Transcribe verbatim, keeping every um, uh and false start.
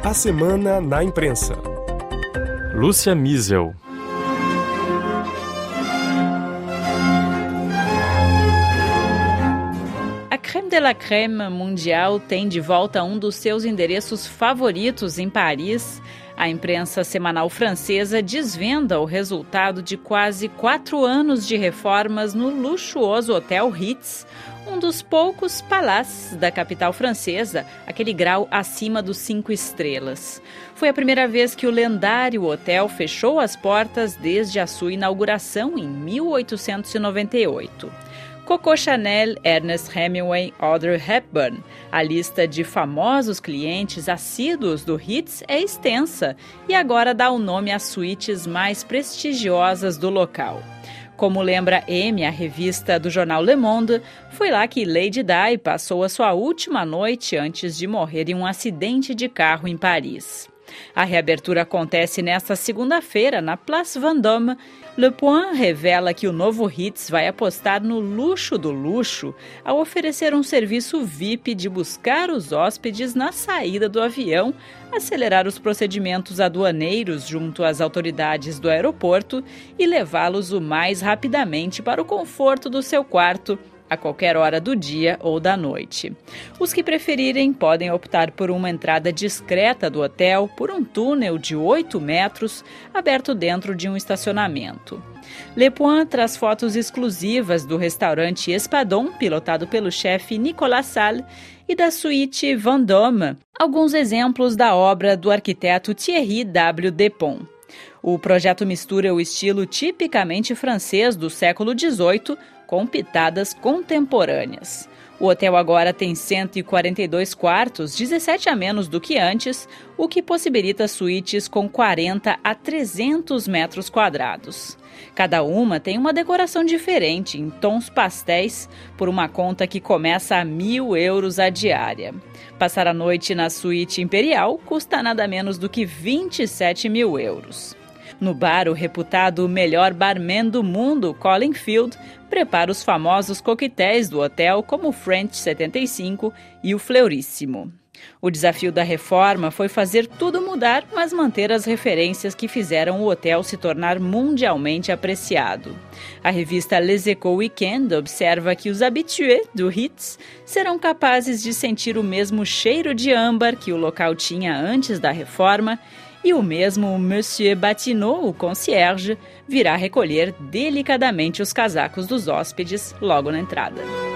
A Semana na Imprensa. Lúcia Miesel. A crème de la crème mundial tem de volta um dos seus endereços favoritos em Paris. A imprensa semanal francesa desvenda o resultado de quase quatro anos de reformas no luxuoso Hotel Ritz, um dos poucos palácios da capital francesa, aquele grau acima dos cinco estrelas. Foi a primeira vez que o lendário hotel fechou as portas desde a sua inauguração em mil oitocentos e noventa e oito. Coco Chanel, Ernest Hemingway, Audrey Hepburn. A lista de famosos clientes assíduos do Ritz é extensa e agora dá o nome às suítes mais prestigiosas do local. Como lembra M, a revista do jornal Le Monde, foi lá que Lady Di passou a sua última noite antes de morrer em um acidente de carro em Paris. A reabertura acontece nesta segunda-feira na Place Vendôme. Le Point revela que o novo Ritz vai apostar no luxo do luxo ao oferecer um serviço V I P de buscar os hóspedes na saída do avião, acelerar os procedimentos aduaneiros junto às autoridades do aeroporto e levá-los o mais rapidamente para o conforto do seu quarto, a qualquer hora do dia ou da noite. Os que preferirem podem optar por uma entrada discreta do hotel por um túnel de oito metros aberto dentro de um estacionamento. Le Point traz fotos exclusivas do restaurante Espadon, pilotado pelo chefe Nicolas Salle, e da suíte Vendôme, alguns exemplos da obra do arquiteto Thierry W. Despont. O projeto mistura o estilo tipicamente francês do século dezoito com pitadas contemporâneas. O hotel agora tem cento e quarenta e dois quartos, dezessete a menos do que antes, o que possibilita suítes com quarenta a trezentos metros quadrados. Cada uma tem uma decoração diferente, em tons pastéis, por uma conta que começa a mil euros a diária. Passar a noite na suíte imperial custa nada menos do que vinte e sete mil euros. No bar, o reputado melhor barman do mundo, Colin Field, prepara os famosos coquetéis do hotel, como o French setenta e cinco e o Fleuríssimo. O desafio da reforma foi fazer tudo mudar, mas manter as referências que fizeram o hotel se tornar mundialmente apreciado. A revista Les Echos Weekend observa que os habitués do Ritz serão capazes de sentir o mesmo cheiro de âmbar que o local tinha antes da reforma, e o mesmo Monsieur Batineau, o concierge, virá recolher delicadamente os casacos dos hóspedes logo na entrada.